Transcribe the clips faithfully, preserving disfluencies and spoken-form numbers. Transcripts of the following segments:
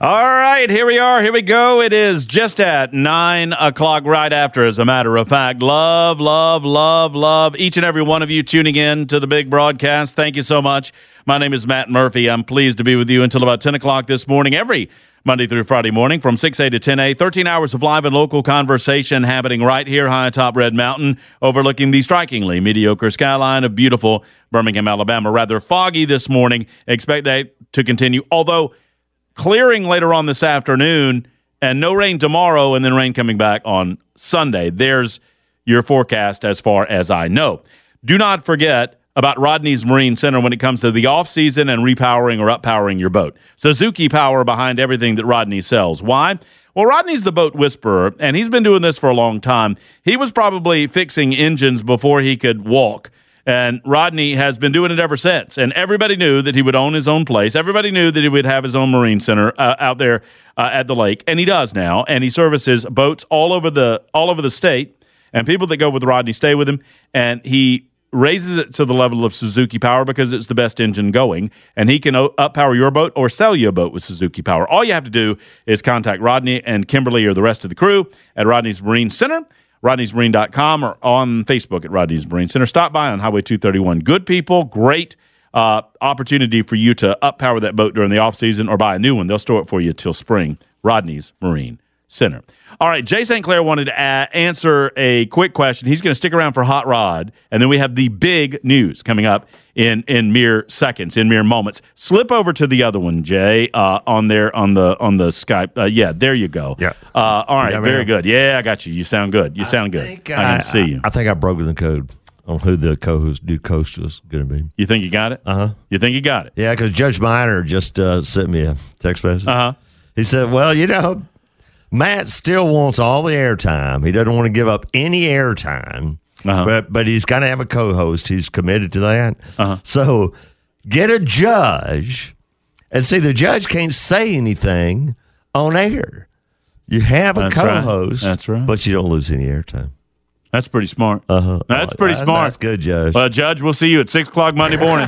All right, here we are. Here we go. It is just at nine o'clock right after, as a matter of fact. Love, love, love, love each and every one of you tuning in to the big broadcast. Thank you so much. My name is Matt Murphy. I'm pleased to be with you until about ten o'clock this morning, every Monday through Friday morning from six a to ten a. thirteen hours of live and local conversation happening right here high atop Red Mountain, overlooking the strikingly mediocre skyline of beautiful Birmingham, Alabama. Rather foggy this morning. Expect that to continue, although clearing later on this afternoon and no rain tomorrow and then rain coming back on Sunday. There's your forecast as far as I know. Do not forget about Rodney's Marine Center when it comes to the off-season and repowering or uppowering your boat. Suzuki Power behind everything that Rodney sells. Why? Well, Rodney's the boat whisperer, and he's been doing this for a long time. He was probably fixing engines before he could walk, and Rodney has been doing it ever since. And everybody knew that he would own his own place. Everybody knew that he would have his own Marine Center uh, out there uh, at the lake, and he does now. And he services boats all over the all over the state, and people that go with Rodney stay with him, and he raises it to the level of Suzuki Power because it's the best engine going, and he can up-power your boat or sell you a boat with Suzuki Power. All you have to do is contact Rodney and Kimberly or the rest of the crew at Rodney's Marine Center, rodneys marine dot com, or on Facebook at Rodney's Marine Center. Stop by on Highway two thirty-one. Good people, great uh, opportunity for you to up-power that boat during the off-season or buy a new one. They'll store it for you till spring. Rodney's Marine Center. All right, Jay Saint Clair wanted to a- answer a quick question. He's going to stick around for Hot Rod, and then we have the big news coming up in, in mere seconds, in mere moments. Slip over to the other one, Jay, uh, on there on the on the Skype. Uh, yeah, there you go. Yeah. Uh, all right, yeah, very man. good. Yeah, I got you. You sound good. You sound good. I, think I can see you. I, I think I've broken the code on who the co-host new coach is going to be. You think you got it? Uh huh. You think you got it? Yeah, because Judge Miner just uh, sent me a text message. Uh huh. He said, "Well, you know, Matt still wants all the airtime. He doesn't want to give up any airtime, Uh-huh. but but he's got to have a co-host. He's committed to that. Uh-huh. So get a judge, and see the judge can't say anything on air. You have a That's right. co-host, That's right. but you don't lose any airtime. That's pretty smart. Uh-huh. That's pretty that's, smart. That's good, Judge. Well, Judge, we'll see you at six o'clock Monday morning.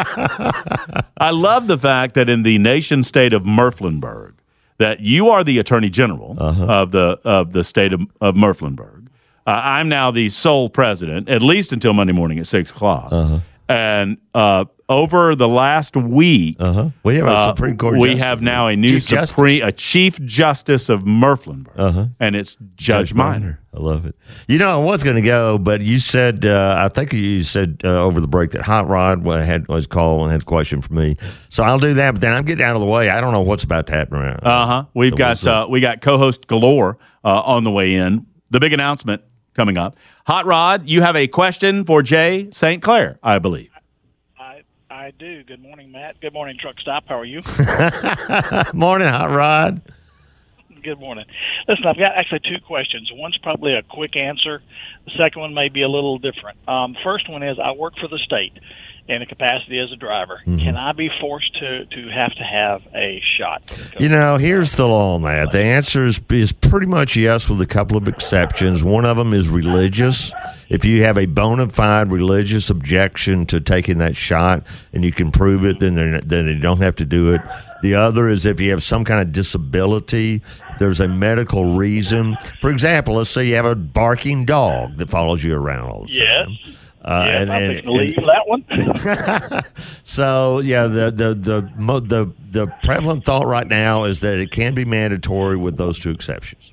I love the fact that in the nation state of Murfleenburg, that you are the Attorney General Uh-huh. of the of the state of, of Murfleenburg. Uh, I'm now the sole president, at least until Monday morning at six o'clock. Uh-huh. And uh, over the last week, Uh-huh. We have a uh, Supreme Court we justice. have now a new Chief Supreme, Justice. a Chief Justice of Murfleenburg, Uh-huh. and it's Judge, Miner. I love it. You know, I was going to go, but you said, uh, I think you said uh, over the break that Hot Rod had was called and had a question for me. So I'll do that, but then I'm getting out of the way. I don't know what's about to happen around. Uh huh. We've So got what's up? uh, we got co-host galore uh, on the way in. The big announcement coming up. Hot Rod, you have a question for Jay Saint Clair, I believe. I I do. Good morning, Matt. Good morning, Truck Stop. How are you? Morning, Hot Rod. Good morning. Listen, I've got actually two questions. One's probably a quick answer. The second one may be a little different. Um, first one is I work for the state in a capacity as a driver. Mm-hmm. Can I be forced to, to have to have a shot? You know, here's the law on that. The answer is, is pretty much yes with a couple of exceptions. One of them is religious. If you have a bona fide religious objection to taking that shot and you can prove it, then, they're- then they don't have to do it. The other is if you have some kind of disability, there's a medical reason. For example, let's say you have a barking dog that follows you around all the Yes. time. Uh, yes, and- I'm and- fixing to leave that one. So yeah, the the the mo- the the prevalent thought right now is that it can be mandatory with those two exceptions.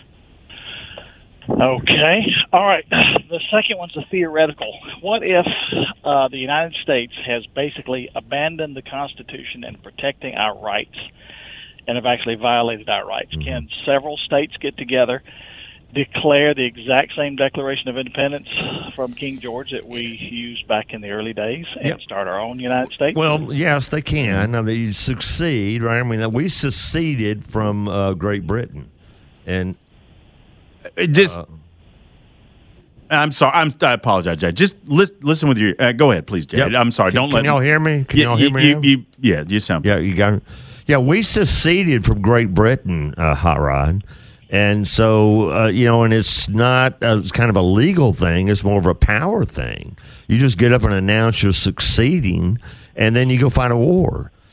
Okay. All right. The second one's a theoretical. What if uh, the United States has basically abandoned the Constitution and protecting our rights and have actually violated our rights? Mm-hmm. Can several states get together, declare the exact same Declaration of Independence from King George that we used back in the early days and Yep. start our own United States? Well, yes, they can. I mean, you succeed, right? I mean, we seceded from uh, Great Britain, and It just, Uh, I'm sorry. I'm, I apologize, Jay. Just listen, listen with your. Uh, go ahead, please, Jay. Yep. I'm sorry. Can, Don't can let y'all me, hear me? Can Yeah, y'all hear you, me? you, now? you, yeah, you sound. Yeah, you got it. Yeah, we seceded from Great Britain, uh, Hot Rod. And so, uh, you know, and it's not, uh, it's kind of a legal thing. It's more of a power thing. You just get up and announce you're succeeding, and then you go fight a war.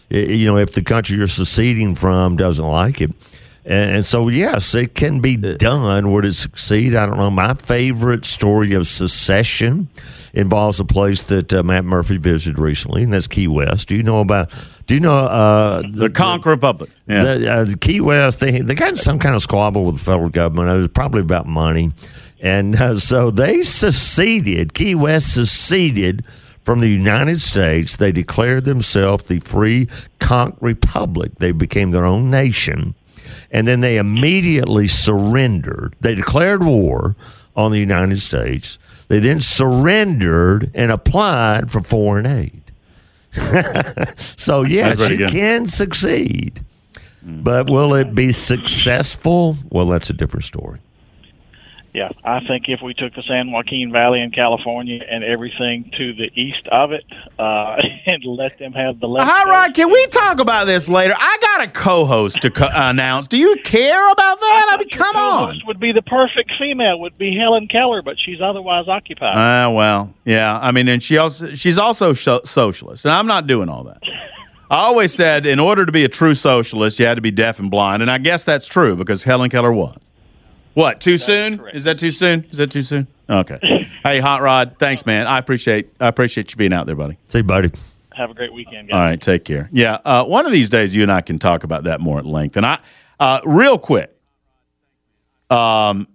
you know, if the country you're seceding from doesn't like it. And, and so, yes, it can be done. Would it succeed? I don't know. My favorite story of secession involves a place that uh, Matt Murphy visited recently, and that's Key West. Do you know about? Do you know uh, the, the Conch Republic? Yeah, the, uh, the Key West. They they got in some kind of squabble with the federal government. It was probably about money, and uh, so they seceded. Key West seceded from the United States. They declared themselves the Free Conch Republic. They became their own nation, and then they immediately surrendered. They declared war on the United States. They then surrendered and applied for foreign aid. So, yes, you good. can succeed. But will it be successful? Well, that's a different story. Yeah, I think if we took the San Joaquin Valley in California and everything to the east of it uh, and let them have the left. Hi, Rod, can we talk about this later? I got a co-host to co- announce. Do you care about that? I, I mean, come on. Would be the perfect female. Would be Helen Keller, but she's otherwise occupied. Ah, uh, well, yeah. I mean, and she also she's also sh- socialist, and I'm not doing all that. I always said in order to be a true socialist, you had to be deaf and blind, and I guess that's true because Helen Keller was. What, too soon? Is that too soon? Is that too soon? Okay. Hey, Hot Rod, thanks, man. I appreciate I appreciate you being out there, buddy. See you, buddy. Have a great weekend, guys. All right, take care. Yeah, uh, one of these days you and I can talk about that more at length. And I, uh, real quick, um,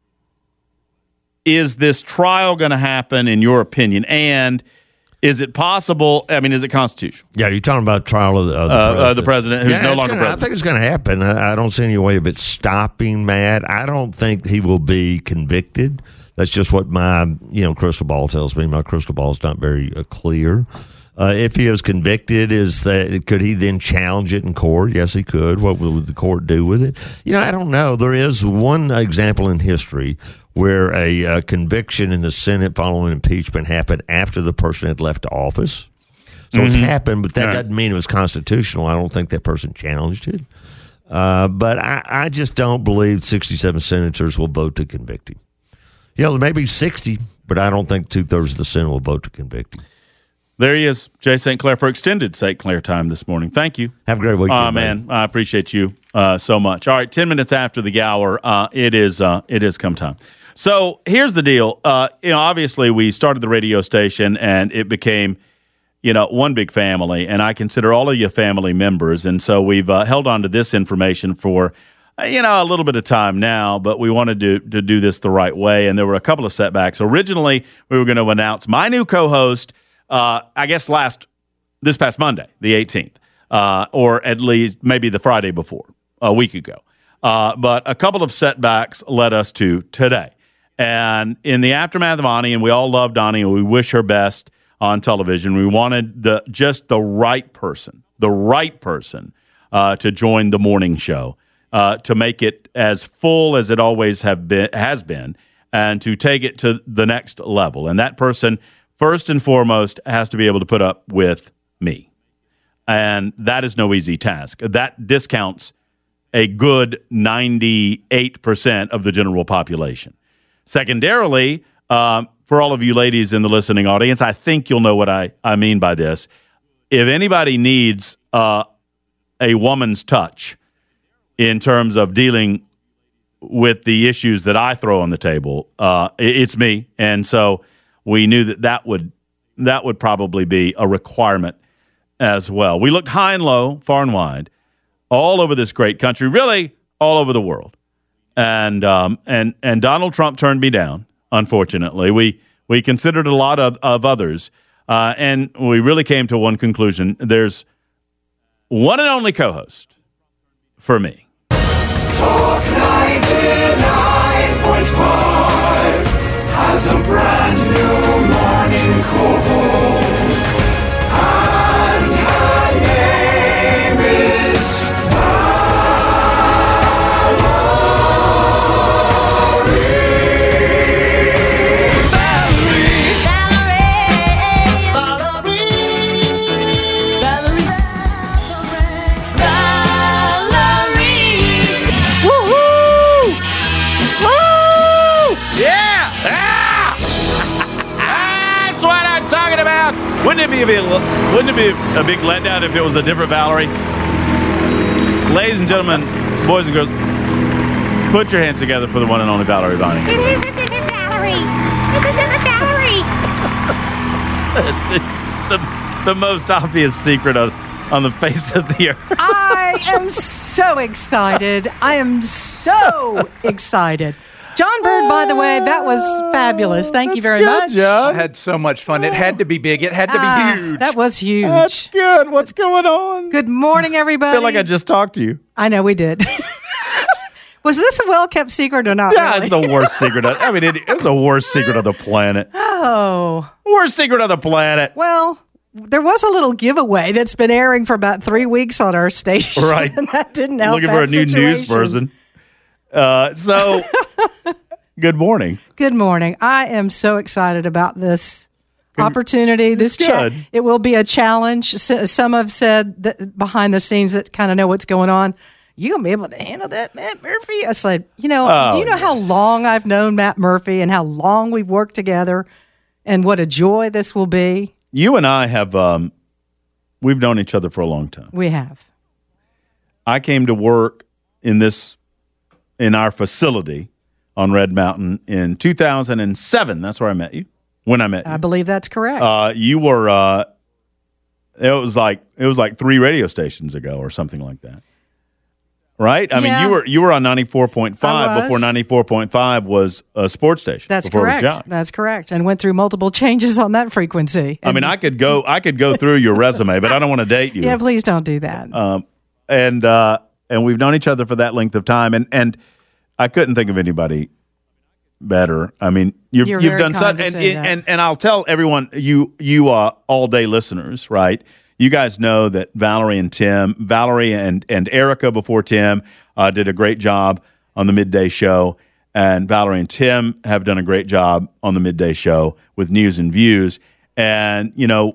is this trial going to happen, in your opinion? And is it possible? I mean, is it constitutional? Yeah, you're talking about trial of the, of the uh, president. Uh, the president who's yeah, no longer gonna, president. I think it's going to happen. I, I don't see any way of it stopping Matt. I don't think he will be convicted. That's just what my you know crystal ball tells me. My crystal ball is not very uh, clear. Uh, if he is convicted, is that could he then challenge it in court? Yes, he could. What would the court do with it? You know, I don't know. There is one example in history where a uh, conviction in the Senate following impeachment happened after the person had left office. So mm-hmm. it's happened, but that right. doesn't mean it was constitutional. I don't think that person challenged it. Uh, but I, I just don't believe sixty-seven senators will vote to convict him. You know, there may be sixty, but I don't think two-thirds of the Senate will vote to convict him. There he is, Jay Saint Clair, for extended Saint Clair time this morning. Thank you. Have a great weekend. Oh, man, I appreciate you uh, so much. All right, ten minutes after the hour, uh, it is uh, it is come time. So here's the deal. Uh, you know, obviously we started the radio station, and it became, you know, one big family, and I consider all of you family members. And so we've uh, held on to this information for, uh, you know, a little bit of time now, but we wanted to, to do this the right way, and there were a couple of setbacks. Originally, we were going to announce my new co-host, uh, I guess last, this past Monday, the eighteenth, uh, or at least maybe the Friday before, a week ago. Uh, but a couple of setbacks led us to today. And in the aftermath of Ani, and we all love Ani, and we wish her best on television, we wanted the just the right person, the right person uh, to join the morning show, uh, to make it as full as it always have been, has been, and to take it to the next level. And that person, first and foremost, has to be able to put up with me. And that is no easy task. That discounts a good ninety-eight percent of the general population. Secondarily, um, for all of you ladies in the listening audience, I think you'll know what I, I mean by this. If anybody needs uh, a woman's touch in terms of dealing with the issues that I throw on the table, uh, it's me. And so we knew that that would, that would probably be a requirement as well. We looked high and low, far and wide, all over this great country, really all over the world. And um, and and Donald Trump turned me down, unfortunately. We we considered a lot of, of others, uh, and we really came to one conclusion. There's one and only co-host for me. Talk ninety-nine point five has a brand new morning co-host, and her name is Wouldn't it be a big, wouldn't it be a big letdown if it was a different Valerie? Ladies and gentlemen, boys and girls, put your hands together for the one and only Valerie Vining. It is a different Valerie. It's a different Valerie. It's the, it's the, the most obvious secret of, on the face of the earth. I am so excited. I am so excited. John Bird, by the way, that was fabulous. Thank you very good, much. John. I had so much fun. It had to be big. It had to be Ah, huge. that was huge. That's good. What's going on? Good morning, everybody. I feel like I just talked to you. I know we did. Was this a well-kept secret or not? Yeah, really? it's the worst secret. Of, I mean, it, it was the worst secret of the planet. Oh. Worst secret of the planet. Well, there was a little giveaway that's been airing for about three weeks on our station. Right. And that didn't help. Looking for a that new news situation. person. Uh, so, good morning. Good morning. I am so excited about this opportunity. This It's cha- good. it will be a challenge. S- Some have said that behind the scenes that kind of know what's going on. You gonna be able to handle that, Matt Murphy? I said, you know, Oh, do you know yeah. how long I've known Matt Murphy and how long we've worked together, and what a joy this will be? You and I have, um, we've known each other for a long time. We have. I came to work in this, in our facility on Red Mountain in two thousand seven. That's where I met you. When I met you. I believe that's correct. Uh, you were, uh, it was like, it was like three radio stations ago or something like that. Right? I mean, Yeah. you were you were on ninety-four point I five was. before ninety-four point five was a sports station. That's before It correct. was Jock. That's correct. And went through multiple changes on that frequency. I mean, I could go I could go through your resume, but I don't want to date you. yeah, please don't do that. Um, and uh, and we've known each other for that length of time, and and I couldn't think of anybody better. I mean, you've You're you've very done kind such, to and, say that. and and I'll tell everyone, you you uh, all day listeners, right? You guys know that Valerie and Tim, Valerie and and Erica before Tim uh, did a great job on the midday show, and Valerie and Tim have done a great job on the midday show with News and Views. And you know,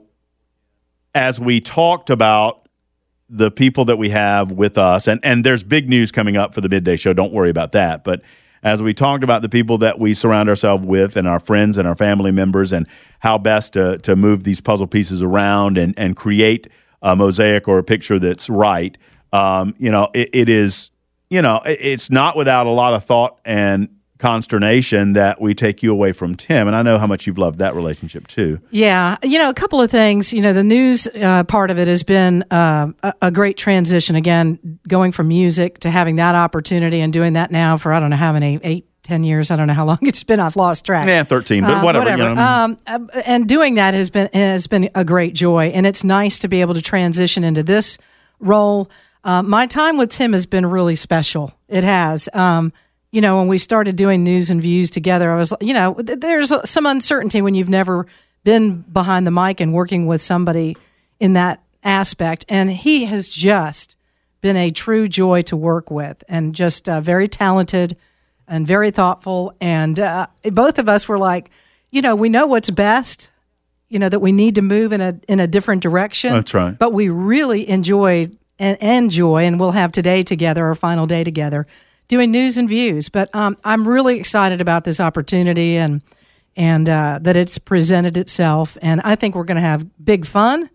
as we talked about the people that we have with us, and, and there's big news coming up for the midday show. Don't worry about that. But as we talked about the people that we surround ourselves with and our friends and our family members and how best to, to move these puzzle pieces around and, and create a mosaic or a picture that's right, um, you know, it, it is, you know, it, it's not without a lot of thought and consternation that we take you away from Tim. And I know how much you've loved that relationship too. Yeah, you know, a couple of things. You know, the news uh, part of it has been uh, a, a great transition. Again, going from music to having that opportunity and doing that now for I don't know how many, eight, ten years. I don't know how long it's been. I've lost track. Yeah, thirteen, but Uh, whatever. whatever. You know. Um, uh, and doing that has been has been a great joy, and it's nice to be able to transition into this role. Uh, my time with Tim has been really special. It has. Um, you know, when we started doing News and Views together, I was, you know, th- there's some uncertainty when you've never been behind the mic and working with somebody in that aspect. And he has just been a true joy to work with, and just uh, very talented and very thoughtful. And uh, both of us were like, you know, we know what's best, you know, that we need to move in a in a different direction. That's right. But we really enjoyed and enjoy, and we'll have today together, our final day together, doing News and Views. But um, I'm really excited about this opportunity and and uh, that it's presented itself. And I think we're going to have big fun.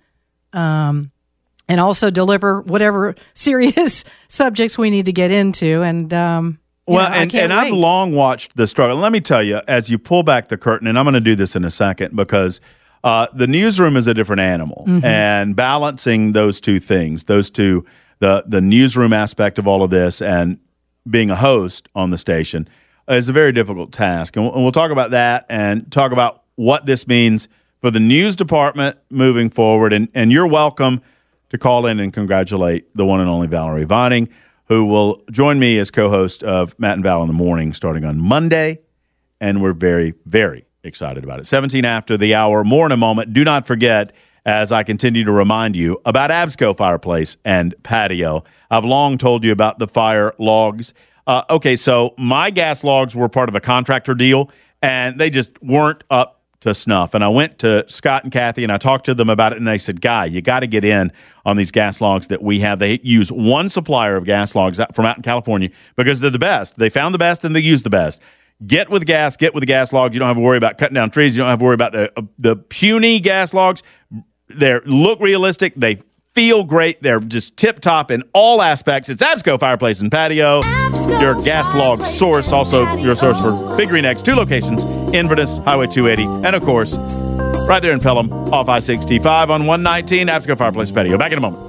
Um, and also deliver whatever serious subjects we need to get into. And um, you Well, know, I and, can't and I've wait. long watched the struggle. Let me tell you, as you pull back the curtain, and I'm going to do this in a second because uh, the newsroom is a different animal, Mm-hmm. and balancing those two things, those two, the the newsroom aspect of all of this, and being a host on the station, is a very difficult task. And we'll, and we'll talk about that and talk about what this means for the news department moving forward. And and you're welcome to call in and congratulate the one and only Valerie Vining, who will join me as co-host of Matt and Val in the Morning starting on Monday. And we're very, very excited about it. seventeen after the hour, more in a moment. Do not forget, as I continue to remind you, about Absco Fireplace and Patio. I've long told you about the fire logs. Uh, okay, so my gas logs were part of a contractor deal, and they just weren't up to snuff. And I went to Scott and Kathy, and I talked to them about it, and they said, Guy, you got to get in on these gas logs that we have. They use one supplier of gas logs from out in California because they're the best. They found the best, and they use the best. Get with gas. Get with the gas logs. You don't have to worry about cutting down trees. You don't have to worry about the, uh, the puny gas logs. they look realistic. They feel great. They're just tip-top in all aspects. It's Absco Fireplace and Patio, your gas log source, also your source for Big Green Eggs. Two locations, Inverness, Highway two eighty, and, of course, right there in Pelham, off I sixty-five on one nineteen, Absco Fireplace and Patio. Back in a moment.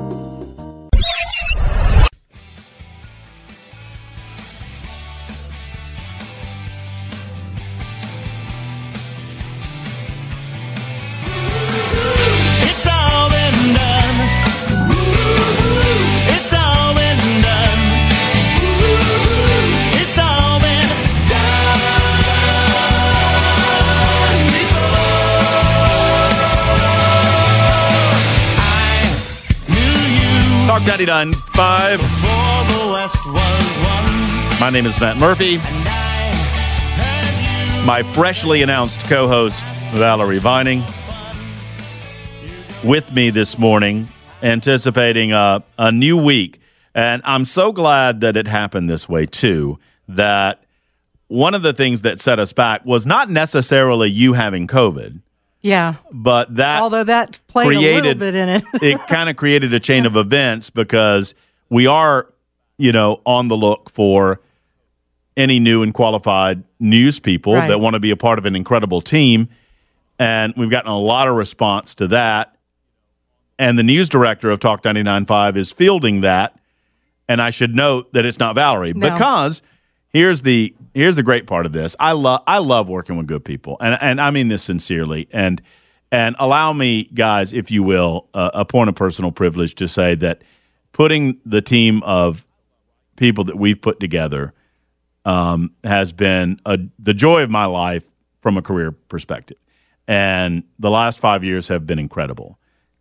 Talk ninety-nine point five. My name is Matt Murphy. My freshly announced co-host, Valerie Vining, with me this morning, anticipating a, a new week. And I'm so glad that it happened this way, too, that one of the things that set us back was not necessarily you having COVID. Yeah. But that although that played created, a little bit in it. it kind of created a chain of events because we are, you know, on the look for any new and qualified news people Right. that want to be a part of an incredible team. And we've gotten a lot of response to that. And the news director of Talk ninety-nine point five is fielding that. And I should note that it's not Valerie No. because here's the here's the great part of this. I love I love working with good people, and and I mean this sincerely. And and allow me, guys, if you will, uh, a point of personal privilege to say that putting the team of people that we've put together um, has been a, the joy of my life from a career perspective. And the last five years have been incredible.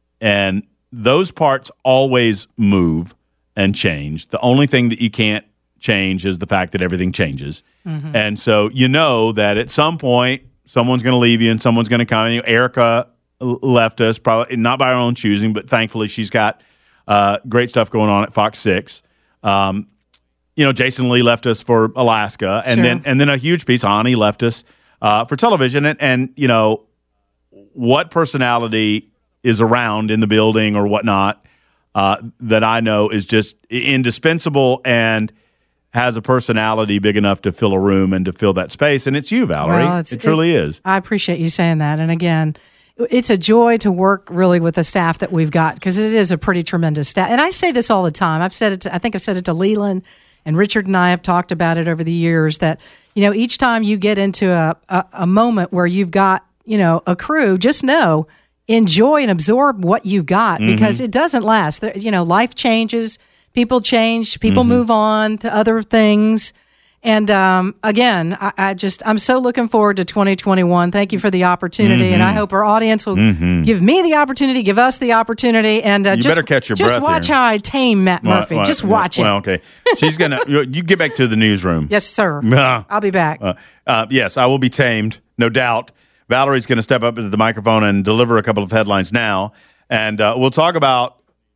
And those parts always move and change. The only thing that you can't change is the fact that everything changes. Mm-hmm. And so you know that at some point someone's going to leave you and someone's going to come. You know, Erica left us, probably not by her own choosing, but thankfully she's got uh, great stuff going on at Fox six. Um, you know, Jason Lee left us for Alaska, and Sure. then and then a huge piece, Ani left us uh, for television. And, and, you know, what personality is around in the building or whatnot uh, that I know is just indispensable and has a personality big enough to fill a room and to fill that space. And it's you, Valerie. Well, it truly it, is. I appreciate you saying that. And again, it's a joy to work really with the staff that we've got because it is a pretty tremendous staff. And I say this all the time. I've said it. To, I think I've said it to Leland, and Richard and I have talked about it over the years that, you know, each time you get into a, a, a moment where you've got, you know, a crew, just know, enjoy and absorb what you've got because mm-hmm. it doesn't last. There, you know, life changes. People change. People mm-hmm. move on to other things. And um, again, I, I just, I'm so looking forward to twenty twenty-one. Thank you for the opportunity. Mm-hmm. And I hope our audience will mm-hmm. give me the opportunity, give us the opportunity. And uh, you just, better catch your just breath watch here. how I tame Matt Murphy. Well, well, just watch well, it. Well, okay. She's going to, you get back to the newsroom. Yes, sir. Uh, I'll be back. Uh, uh, yes, I will be tamed, no doubt. Valerie's going to step up into the microphone and deliver a couple of headlines now. And uh, we'll talk about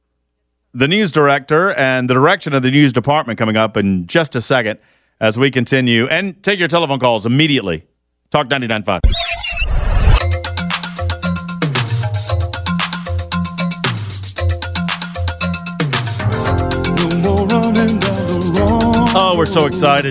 the news director and the direction of the news department coming up in just a second as we continue. And take your telephone calls immediately. Talk ninety-nine point five. Oh, we're so excited.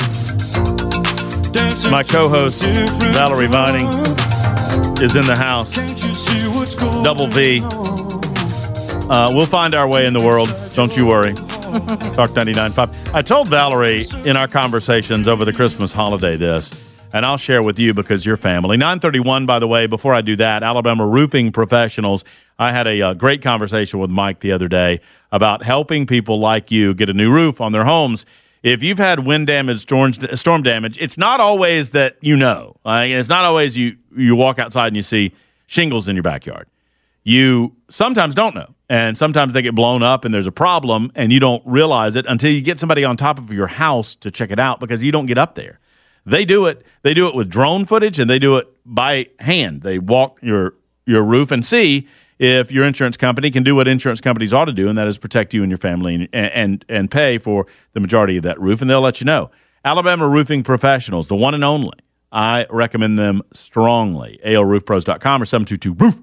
My co-host, Valerie Vining, is in the house. Double V. Uh, we'll find our way in the world. Don't you worry. Talk ninety-nine point five. I told Valerie in our conversations over the Christmas holiday this, and I'll share with you because you're family. nine thirty-one, by the way, before I do that, Alabama Roofing Professionals. I had a, a great conversation with Mike the other day about helping people like you get a new roof on their homes. If you've had wind damage, storm, storm damage, it's not always that you know. Like, it's not always you, you walk outside and you see shingles in your backyard. You sometimes don't know, and sometimes they get blown up and there's a problem, and you don't realize it until you get somebody on top of your house to check it out because you don't get up there. They do it. They do it with drone footage, and they do it by hand. They walk your your roof and see if your insurance company can do what insurance companies ought to do, and that is protect you and your family and and, and pay for the majority of that roof, and they'll let you know. Alabama Roofing Professionals, the one and only. I recommend them strongly. A L roof pros dot com or seven two two roof.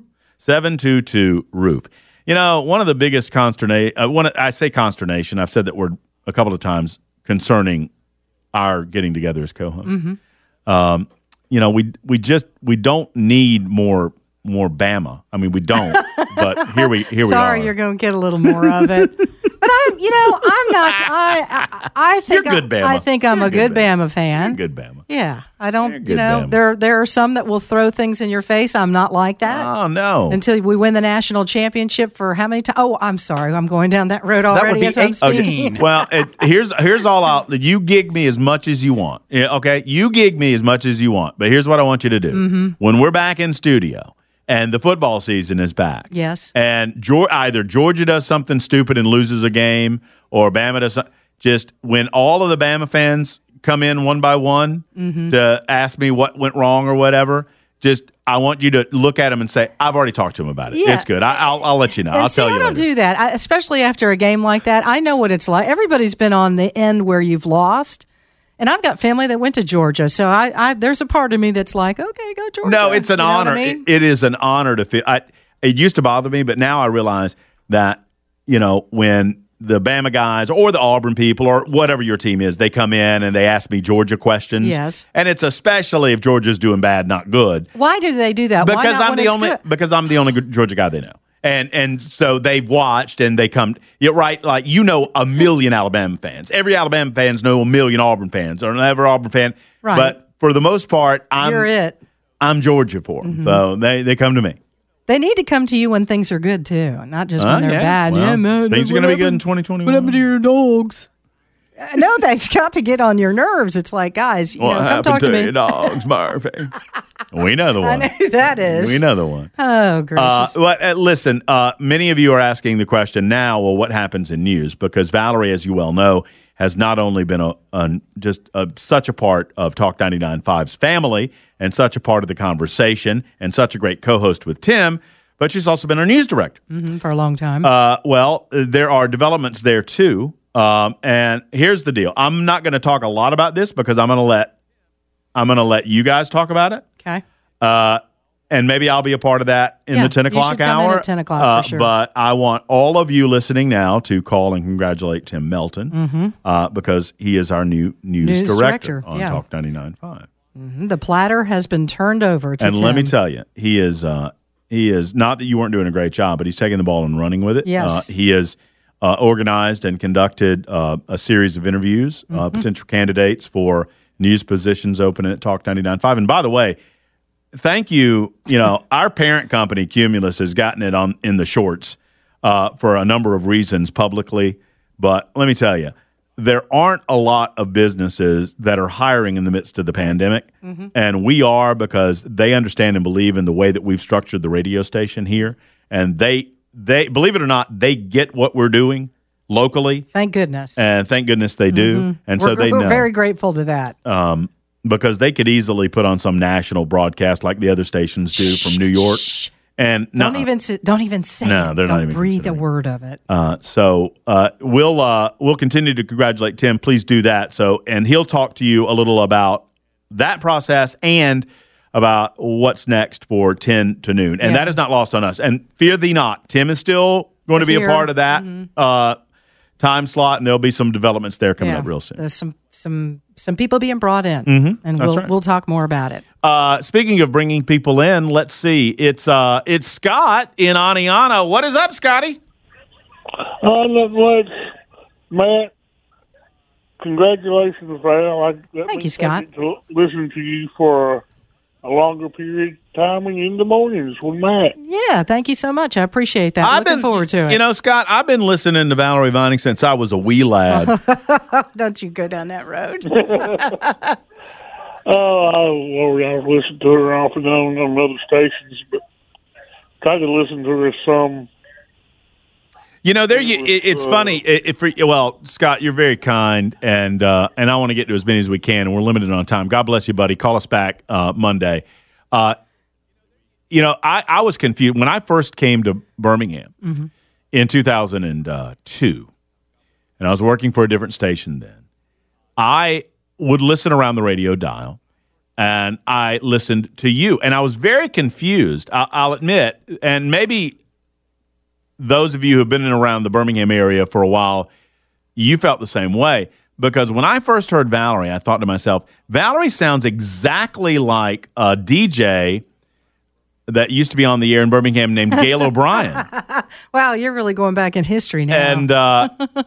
seven two two roof. You know, one of the biggest consternation, uh, one, I say consternation, I've said that word a couple of times concerning our getting together as co-hosts. Mm-hmm. Um, you know, we we just, we don't need more more Bama. I mean, we don't, but here we here we are. Sorry, you're going to get a little more of it. But I'm, you know, I'm not. I I, I think You're good I, Bama. I think I'm You're a good Bama. Bama fan. You're good Bama. Yeah, I don't. You're You good know, Bama. there there are some that will throw things in your face. I'm not like that. Oh no! Until we win the national championship for how many times? Oh, I'm sorry, I'm going down that road That would already be as I'm speaking. eighteen. Well, it, here's here's all out. You gig me as much as you want. Yeah, okay, you gig me as much as you want. But here's what I want you to do. Mm-hmm. When we're back in studio and the football season is back, Yes. and Geor- either Georgia does something stupid and loses a game, or Bama does some- just when all of the Bama fans come in one by one Mm-hmm. to ask me what went wrong or whatever. Just I want you to look at them and say, "I've already talked to him about it. Yeah. It's good. I, I'll I'll let you know. And I'll see, tell you I don't later." do that, I, especially after a game like that. I know what it's like. Everybody's been on the end where you've lost, and I've got family that went to Georgia, so I, I there's a part of me that's like, okay, go Georgia. No, it's an You know what honor. I mean? it, it is an honor to feel. I, it used to bother me, but now I realize that, you know, when the Bama guys or the Auburn people or whatever your team is, they come in and they ask me Georgia questions. Yes. And it's especially if Georgia's doing bad, not good. Why do they do that? Why Because not I'm when the it's only good? because I'm the only good Georgia guy they know. And and so they've watched and they come. You're right, like you know a million Alabama fans. Every Alabama fans know a million Auburn fans, or every Auburn fan. Right. But for the most part, I'm You're it. I'm Georgia for them. So they, they come to me. They need to come to you when things are good too, not just Uh, when they're yeah. bad. Well, yeah, man, things are what going to be good in happened- twenty twenty-one. What happened to your dogs? Uh, No, that's got to get on your nerves. It's like, guys, you What know, come happened talk to, to me. your dogs, Murphy? We know the I one. know who that is. We know the one. Oh, Uh, gracious. but, uh, listen, uh, many of you are asking the question now, well, what happens in news? Because Valerie, as you well know, has not only been a, a just a, such a part of Talk ninety-nine point five's family and such a part of the conversation and such a great co-host with Tim, but she's also been our news director. Mhm, for a long time. Uh, well, there are developments there too. Um, and here's the deal. I'm not going to talk a lot about this because I'm going to let I'm going to let you guys talk about it. okay. Uh, and maybe I'll be a part of that in Yeah, the ten you o'clock should come in hour. at ten o'clock for Uh, sure. But I want all of you listening now to call and congratulate Tim Melton uh, because he is our new news, Mm-hmm. News director, director, on yeah. Talk ninety-nine point five. Mhm, the platter has been turned over to And Tim. let me tell you, he is uh, he is not that you weren't doing a great job, but he's taking the ball and running with it. Yes. Uh, he has uh, organized and conducted uh, a series of interviews, uh, Mm-hmm. potential candidates for news positions open at Talk ninety-nine point five. And by the way, thank you. You know, our parent company, Cumulus, has gotten it on in the shorts uh, for a number of reasons publicly. But let me tell you, there aren't a lot of businesses that are hiring in the midst of the pandemic. And we are because they understand and believe in the way that we've structured the radio station here. And they, they believe it or not, they get what we're doing locally. Thank goodness. And thank goodness they do. And we're, so they we're know. very grateful to that. um, because they could easily put on some national broadcast like the other stations do from New York. Shh. And Don't nuh-uh. even say, don't even say No, it. they're not Don't even breathe a considering it. word of it. Uh, so uh, we'll uh, we'll continue to congratulate Tim. Please do that. So, and he'll talk to you a little about that process and about what's next for ten to noon. And Yeah. that is not lost on us. And fear thee not, Tim is still going to be Here. a part of that uh, time slot, and there'll be some developments there coming Yeah. up real soon. There's some some some people being brought in, and That's we'll right. we'll talk more about it. Uh, speaking of bringing people in, let's see. It's uh, it's Scott in Aniana. What is up, Scotty? Uh, not much, Matt. Congratulations, man. I, that Thank means you, Scott. I get to listen to you for a longer period of time and in the mornings with Matt. Yeah, thank you so much. I appreciate that. Looking forward to it. You know, Scott, I've been listening to Valerie Vining since I was a wee lad. Don't you go down that road. Oh, I, well, I listen to her off and on on other stations, but try to listen to her some. You know, there. You, it, it's funny. It, it, for, well, Scott, you're very kind, and uh, and I want to get to as many as we can, and we're limited on time. God bless you, buddy. Call us back uh, Monday. Uh, you know, I, I was confused when I first came to Birmingham in two thousand two, and I was working for a different station then. I would listen around the radio dial, and I listened to you, and I was very confused, I'll, I'll admit, and maybe those of you who have been in around the Birmingham area for a while, you felt the same way, because when I first heard Valerie, I thought to myself, Valerie sounds exactly like a D J that used to be on the air in Birmingham named Gail O'Brien. Wow, you're really going back in history now. And uh,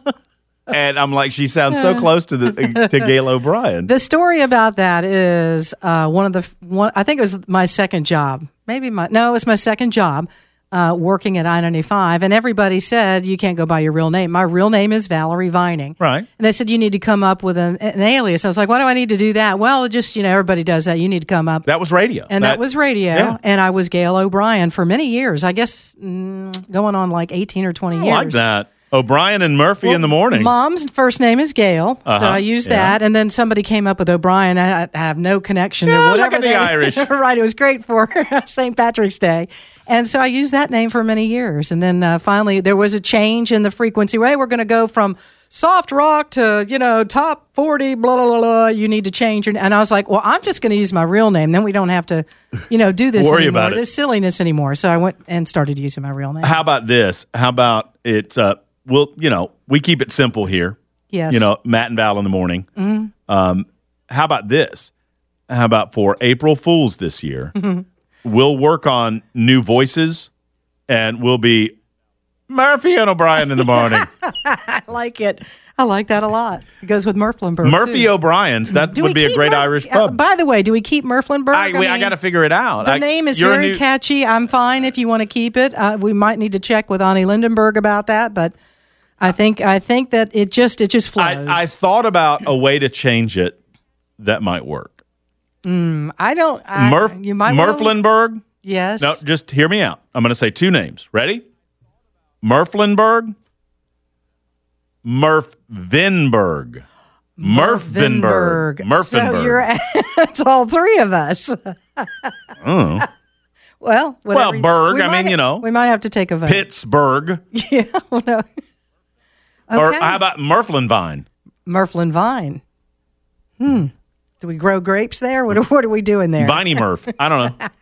and I'm like, she sounds so close to the to Gail O'Brien. The story about that is uh, one of the one. I think it was my second job. Maybe my no, it was my second job uh, working at I ninety-five, and everybody said you can't go by your real name. My real name is Valerie Vining, Right. And they said you need to come up with an, an alias. I was like, why do I need to do that? Well, just you know, everybody does that. You need to come up. That was radio. And that, that was radio, yeah. and I was Gail O'Brien for many years. I guess mm, going on like eighteen or twenty I years. like that. O'Brien and Murphy Well, in the morning. Mom's first name is Gail, Uh-huh, so I used yeah. that. And then somebody came up with O'Brien. I, I have no connection Yeah, to look whatever at the that- Irish. Right, it was great for Saint Patrick's Day. And so I used that name for many years. And then uh, finally there was a change in the frequency. Hey, we're going to go from soft rock to, you know, top forty, blah, blah, blah, blah. You need to change your. And I was like, well, I'm just going to use my real name. Then we don't have to, you know, do this Worry anymore, about it. this silliness anymore. So I went and started using my real name. How about this? How about it? Uh, well, you know, we keep it simple here. Yes. You know, Matt and Val in the morning. Mm-hmm. Um, how about this? How about for April Fools this year? Mm-hmm. We'll work on new voices, and we'll be Murphy and O'Brien in the morning. I like it. I like that a lot. It goes with Murflinburg. Murphy too. O'Brien's. That Do would we be a keep great Murph- Irish uh, pub. by the way, do we keep Murflinburg? I, we, I got to figure it out. The I, name is you're a very new- catchy. I'm fine if you want to keep it. Uh, we might need to check with Ani Lindenberg about that, but I think I think that it just it just flows. I, I thought about a way to change it that might work. I don't. I, Murph, you might wanna- Murflinburg. Yes. No, just hear me out. I'm going to say two names. Ready? Murflinburg. Murfvinberg. Murfvinberg. Murfvinberg. So you're it's all three of us. Oh. Well, Well, whatever. Berg, We I might mean, you know. we might have to take a vote. Pittsburgh. Yeah. Well, no. Or Okay. how about Murflinvine? Murflin Vine. Hmm. Do we grow grapes there? What are, what are we doing there? Viney Murph. I don't know.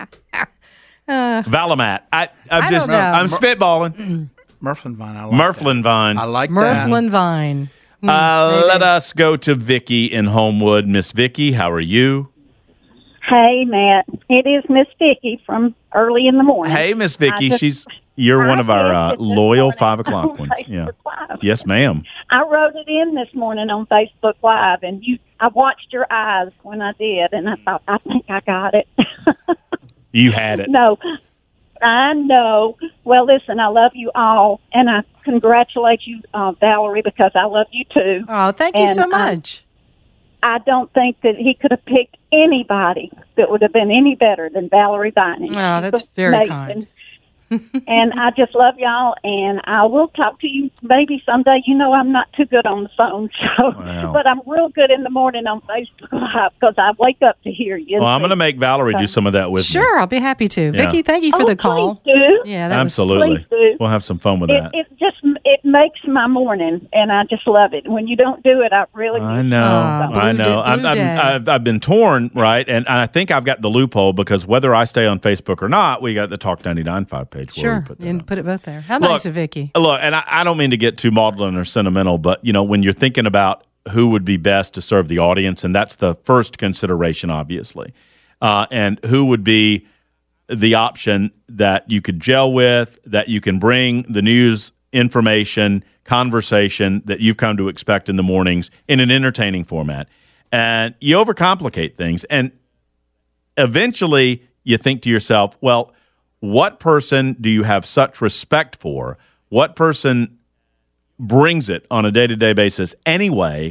Valamat. I, I'm I just, don't know. I'm spitballing. Murflin Vine. I like Murflinvine. that. I like that. Murflin Vine. Hmm, Uh, maybe. let us go to Vicky in Homewood. Miss Vicky, how are you? Hey, Matt. It is Miss Vicky from early in the morning. Hey, Miss Vicky. I just- She's you're one I of our uh, texted this loyal morning five o'clock on ones. Yeah. Facebook Live. Yes, ma'am. I wrote it in this morning on Facebook Live, and you. I watched your eyes when I did, and I thought, I think I got it. You had it. No, I know. Well, listen, I love you all, and I congratulate you, uh, Valerie, because I love you too. Oh, thank you And so I- much. I don't think that he could have picked anybody that would have been any better than Valerie Vining. Oh, that's She's very amazing. kind. And I just love y'all, and I will talk to you maybe someday. You know I'm not too good on the phone, so Wow. but I'm real good in the morning on Facebook Live because I wake up to hear you. Well, I'm going to make Valerie do some of that with me. Sure, I'll be happy to. Yeah. Vicky, thank you for oh, the call. Please do. Yeah, that Absolutely. Please do. We'll have some fun with It, that. it just it makes my morning, and I just love it. When you don't do it, I really I miss know. Ah, you. blue I day- know. I'm, blue I'm, day. I've, I've been torn, right? And, and I think I've got the loophole because whether I stay on Facebook or not, we got the Talk ninety-nine point five page. Where Sure, we put that you up. can put it both there. How Look, nice of Vicky. Look, and I, I don't mean to get too maudlin or sentimental, but you know, when you're thinking about who would be best to serve the audience, and that's the first consideration, obviously, uh, and who would be the option that you could gel with, that you can bring the news, information, conversation that you've come to expect in the mornings in an entertaining format, and you overcomplicate things, and eventually you think to yourself, well, what person do you have such respect for? What person brings it on a day-to-day basis anyway?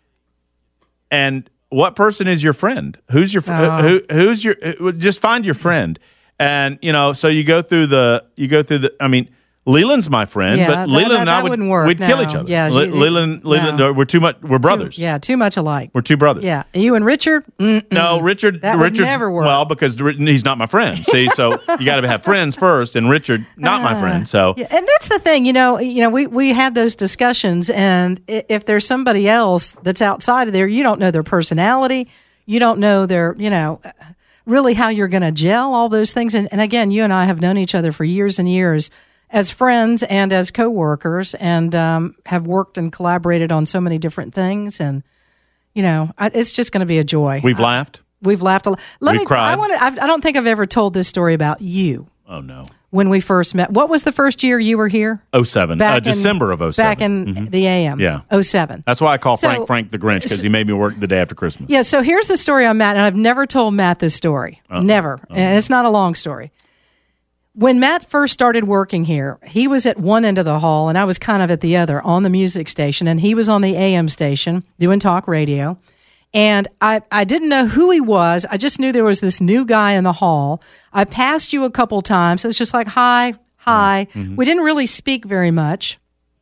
And what person is your friend? Who's your fr- Oh. who who's your uh, just find your friend. And you know, so you go through the you go through the I mean, Leland's my friend, Yeah, but that- Leland that- and I that would wouldn't work, we'd kill no. each other. Yeah, Le- you- Leland Leland no. we're too much we're brothers. Yeah, too much alike. We're two brothers. Yeah, you and Richard. Mm-mm. No, Richard. That would Richard's, never work. Well, because Ri- he's not my friend. See, so you got to have friends first, and Richard not my friend. So Yeah, and that's the thing, you know. You know, we we had those discussions, and i- if there's somebody else that's outside of there, you don't know their personality, You don't know their, you know, really how you're going to gel, all those things. And, and again, you and I have known each other for years and years as friends and as coworkers, and um, have worked and collaborated on so many different things. And, you know, I, it's just going to be a joy. We've I, laughed. We've laughed a lot. Let We've me, cried. I, wanna, I, I don't think I've ever told this story about you. Oh, no. When we first met. What was the first year you were here? oh seven. Uh, December of oh seven. Back in mm-hmm. the A M. Yeah. oh seven. That's why I call So- Frank Frank the Grinch, because he made me work the day after Christmas. Yeah, so here's the story on Matt, and I've never told Matt this story. Uh-oh. Never. Uh-oh. And it's not a long story. When Matt first started working here, he was at one end of the hall, and I was kind of at the other on the music station, and he was on the A M station doing talk radio. And I, I didn't know who he was. I just knew there was this new guy in the hall. I passed you a couple times. So it's just like, hi, hi. Mm-hmm. We didn't really speak very much.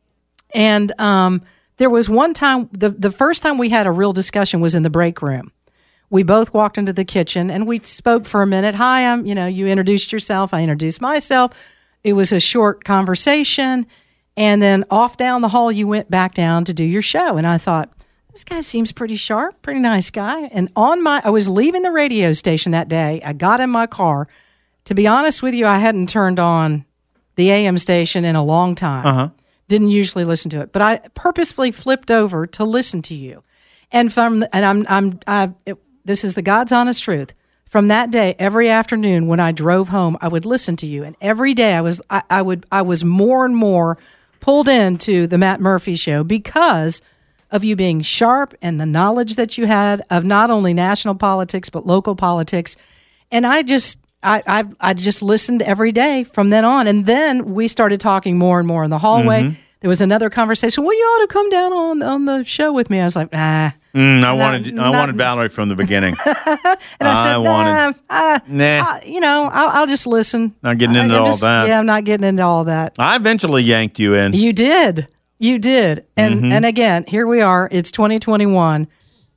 And um, there was one time, the, the first time we had a real discussion was in the break room. We both walked into the kitchen and we spoke for a minute. Hi, I'm, you know, you introduced yourself. I introduced myself. It was a short conversation. And then off down the hall, you went back down to do your show. And I thought, this guy seems pretty sharp, pretty nice guy. And on my, I was leaving the radio station that day. I got in my car. To be honest with you, I hadn't turned on the A M station in a long time. Uh-huh. Didn't usually listen to it, but I purposefully flipped over to listen to you. And from, and I'm, I'm, I, it, this is the God's honest truth. From that day, every afternoon when I drove home, I would listen to you, and every day I was, I, I would, I was more and more pulled into the Matt Murphy Show because of you being sharp and the knowledge that you had of not only national politics but local politics. And I just I I, I just listened every day from then on. And then we started talking more and more in the hallway. Mm-hmm. There was another conversation. Well, you ought to come down on on the show with me. I was like, ah. Mm, I Not- wanted I not- wanted Valerie from the beginning. And I said, I wanted- nah, I, Nah. I- you know, I'll, I'll just listen. Not getting I- into I'm all just- that. Yeah, I'm not getting into all that. I eventually yanked you in. You did. You did. And Mm-hmm. and again, here we are. It's twenty twenty-one,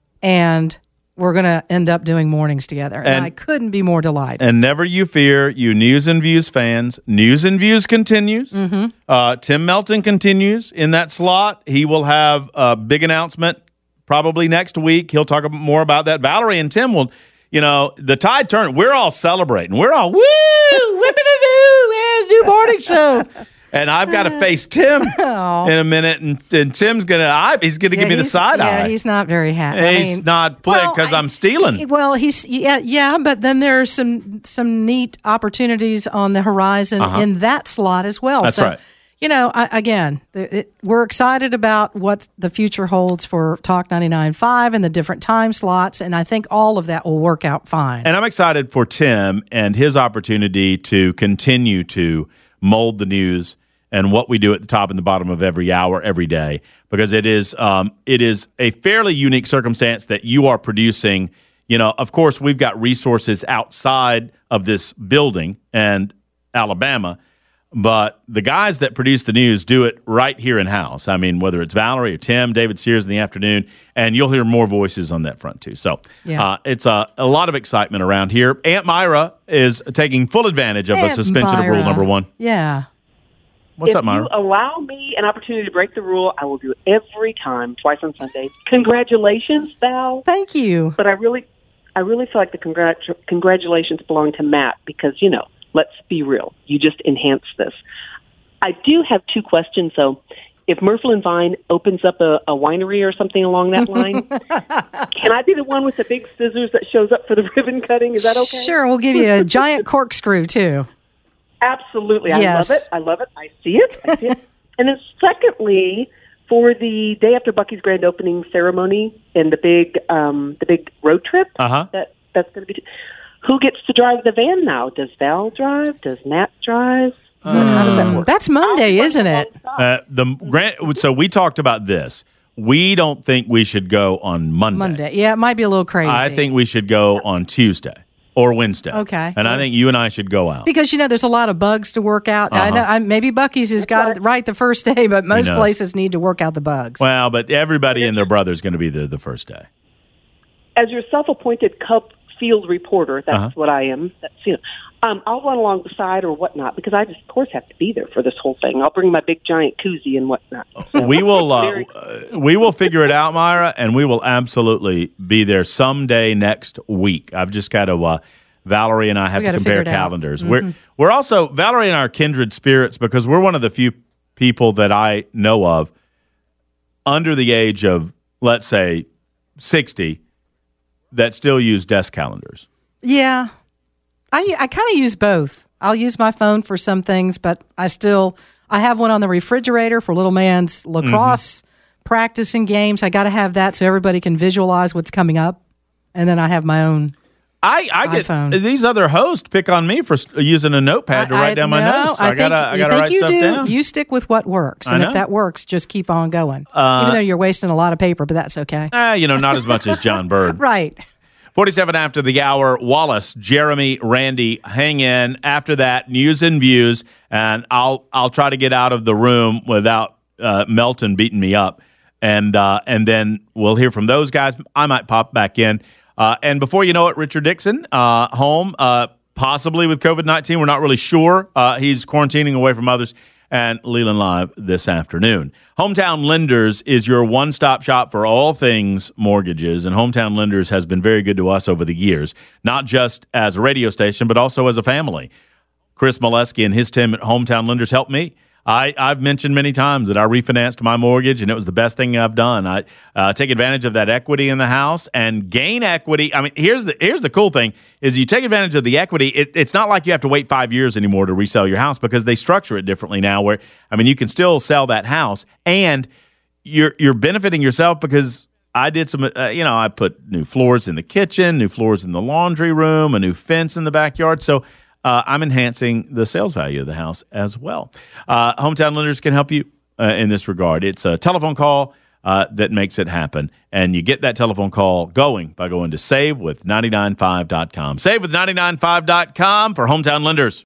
and we're going to end up doing mornings together. And, And- I couldn't be more delighted. And never you fear, you News and Views fans. News and Views continues. Mm-hmm. Uh, Tim Melton continues in that slot. He will have a big announcement probably next week. He'll talk more about that. Valerie and Tim will, you know, the tide turned. We're all celebrating. We're all, woo, whippity-doo, yeah, new morning show. And I've got to face Tim in a minute, and, and Tim's gonna I, he's gonna Yeah, give me the he's- side yeah, eye. he's not very happy. I He's mean, not plicked well, because I- I'm stealing. Well, he's yeah, yeah, but then there are some some neat opportunities on the horizon Uh-huh. in that slot as well. That's so, right. You know, I, again, it, it, we're excited about what the future holds for Talk ninety-nine point five and the different time slots, and I think all of that will work out fine. And I'm excited for Tim and his opportunity to continue to mold the news and what we do at the top and the bottom of every hour, every day, because it is um, it is a fairly unique circumstance that you are producing. You know, of course, we've got resources outside of this building and Alabama, but the guys that produce the news do it right here in house. I mean, whether it's Valerie or Tim, David Sears in the afternoon, and you'll hear more voices on that front too. So Yeah. uh, it's a, a lot of excitement around here. Aunt Myra is taking full advantage of a Aunt suspension of rule Myra. number one. Yeah. What's if up, Myra? you allow me an opportunity to break the rule, I will do it every time, twice on Sunday. Congratulations, Val. Thank you. But I really, I really feel like the congrat- congratulations belong to Matt because, you know, let's be real. You just enhanced this. I do have two questions, though. If Merflin Vine opens up a, a winery or something along that line, can I be the one with the big scissors that shows up for the ribbon cutting? Is that okay? Sure, we'll give you a giant corkscrew too. Absolutely. I Yes. love it. I love it. I see it. I see it. And then secondly, for the day after Bucky's grand opening ceremony and the big um, the big road trip Uh-huh. that that's going to be, who gets to drive the van now? Does Val drive? Does Matt drive? How does that work? That's Monday, isn't it? Uh, the grant. So we talked about this. We don't think we should go on Monday. Monday. Yeah, it might be a little crazy. I think we should go on Tuesday or Wednesday. Okay. And I think you and I should go out. because you know there's a lot of bugs to work out. I Uh-huh. know I, maybe Bucky's has got it right the first day, but most know. places need to work out the bugs. Well, but everybody and their brother is going to be there the first day. As your self-appointed Cub field reporter. That's Uh-huh. what I am. That's, you know, um, I'll run along the side or whatnot because I just, of course, have to be there for this whole thing. I'll bring my big giant koozie and whatnot. So, We will uh, very- uh, we will figure it out, Myra, and we will absolutely be there someday next week. I've just got to uh, Valerie and I have We to gotta compare figure it out. calendars. We're we're also Valerie and I are kindred spirits because we're one of the few people that I know of under the age of, let's say, sixty that still use desk calendars. Yeah. I, I kind of use both. I'll use my phone for some things, but I still I have one on the refrigerator for little man's lacrosse practice and games. I got to have that so everybody can visualize what's coming up. And then I have my own. I, I get iPhone. these other hosts pick on me for s- using a notepad to I- write down my no, notes. I, I, think, gotta I you gotta think write you stuff do. down. You stick with what works, I and know. if that works, just keep on going. Uh, Even though you're wasting a lot of paper, but that's okay. Ah, you know, not as much as John Bird. Right. forty-seven after the hour, Wallace, Jeremy, Randy, hang in. After that, news and views, and I'll I'll try to get out of the room without uh, Melton beating me up, and uh, and then we'll hear from those guys. I might pop back in, uh, and before you know it, Richard Dixon uh, home, uh, possibly with COVID nineteen. We're not really sure. Uh, he's quarantining away from others. And Leland Live this afternoon. Hometown Lenders is your one-stop shop for all things mortgages, and Hometown Lenders has been very good to us over the years, not just as a radio station, but also as a family. Chris Molesky and his team at Hometown Lenders helped me. I, I've mentioned many times that I refinanced my mortgage, and it was the best thing I've done. I uh, take advantage of that equity in the house and gain equity. I mean, here's the here's the cool thing is you take advantage of the equity. It, it's not like you have to wait five years anymore to resell your house because they structure it differently now. Where I mean, you can still sell that house, and you're you're benefiting yourself because I did some. Uh, you know, I put new floors in the kitchen, new floors in the laundry room, a new fence in the backyard. So. Uh, I'm enhancing the sales value of the house as well. Uh, Hometown Lenders can help you uh, in this regard. It's a telephone call uh, that makes it happen. And you get that telephone call going by going to save with nine nine five dot com. save with nine nine five dot com for Hometown Lenders.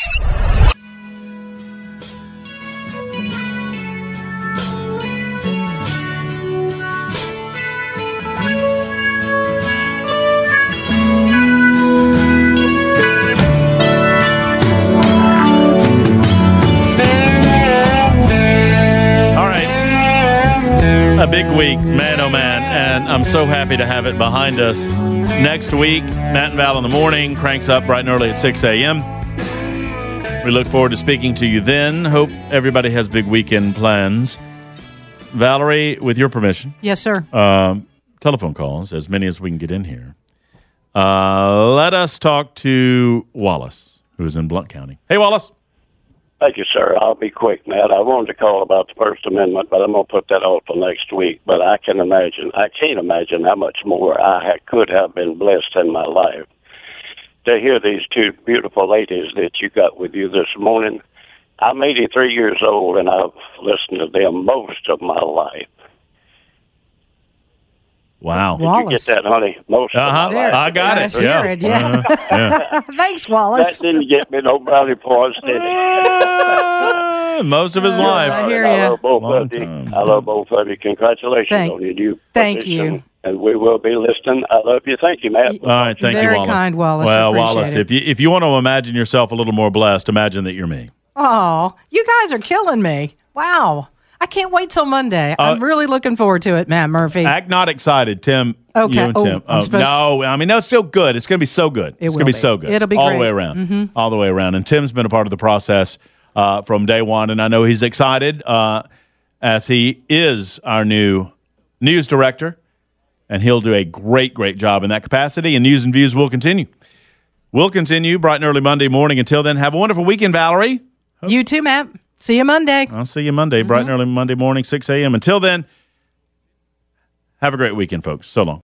A big week, man, oh man, and I'm so happy to have it behind us. Next week, Matt and Val in the morning cranks up bright and early at six a.m. We look forward to speaking to you then. Hope everybody has big weekend plans. Valerie, with your permission, Yes, sir. um, telephone calls, as many as we can get in here. Uh, let us talk to Wallace, who is in Blount County. Hey, Wallace. Thank you, sir. I'll be quick, Matt. I wanted to call about the First Amendment, but I'm going to put that off for next week. But I can imagine, I can't imagine how much more I ha- could have been blessed in my life. To hear these two beautiful ladies that you got with you this morning, I'm eighty-three years old, and I've listened to them most of my life. Wow. Did you get that, honey? Most Uh-huh. of my life. I got Yes, it. you Yeah. heard, yeah. Uh-huh. Yeah. Thanks, That Wallace. didn't get me no brownie points, did it? Uh, most of his Uh, life. I hear I ya. love both Long of you. time. I love both of you. Congratulations Thank- on your new thank position. you. And we will be listening. I love you. Thank you, Matt. All right, thank Very you, Wallace. kind, Wallace. I Well, appreciate Wallace, it. if you if you want to imagine yourself a little more blessed, imagine that you're me. Oh, you guys are killing me. Wow. I can't wait till Monday. I'm Uh, really looking forward to it, Matt Murphy. Act not excited, Tim. Okay. You and Oh, Tim. I'm supposed- no, I mean, no, it's still good. It's going to be so good. It it's will going to be be. so good. It'll be all great. the way around. Mm-hmm. All the way around. And Tim's been a part of the process uh, from day one, and I know he's excited uh, as he is our new news director, and he'll do a great, great job in that capacity. And News and Views will continue. We'll continue bright and early Monday morning. Until then, have a wonderful weekend, Valerie. You too, Matt. See you Monday. I'll see you Monday, bright and early Monday morning, six a.m. Until then, have a great weekend, folks. So long.